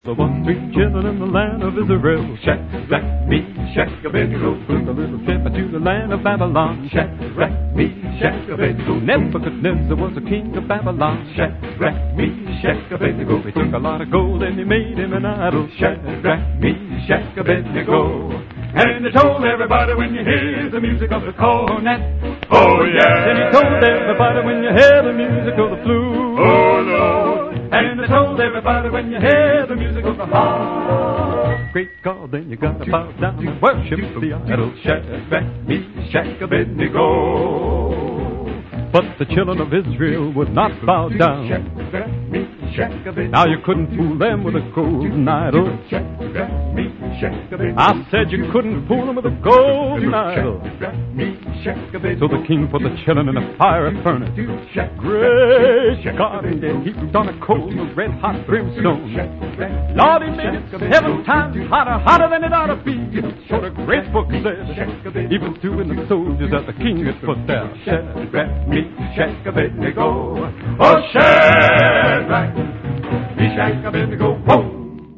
The 1, 3 children in the land of Israel. Shadrach, Meshach, Abednego, flew the little ship to the land of Babylon. Shadrach, Meshach, Abednego. Nebuchadnezzar was the king of Babylon. Shadrach, Meshach, Abednego. He took a lot of gold and he made him an idol. Shadrach, Meshach, Abednego. And he told everybody, when you hear the music of the cornet, oh yeah. And he told everybody, when you hear the music of the flute, oh no. And I told everybody, when you hear the music of the harp, great God, then you got to bow down and worship the idol. Shadrach, Meshach, Abednego. But the children of Israel would not bow down. Now you couldn't fool them with a golden idol. I said you couldn't fool them with a golden idol. So the king put the children in a fiery furnace. Great God, and they heaped on a coal of red-hot brimstone. Lord, he made it 7 times hotter than it ought to be. So the great book says, even threw in the soldiers that the king had put there. Shadrach, Meshach, Abednego. Oh, Shadrach, Meshach, Abednego.